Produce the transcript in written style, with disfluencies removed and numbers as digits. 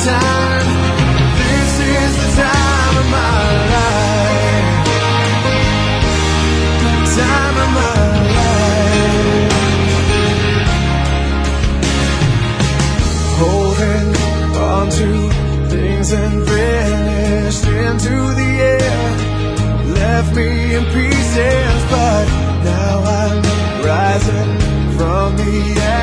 time. This is the time of my life. Time of my life. Holding on to things and vanished into the air. Left me in pieces, but now I'm rising from the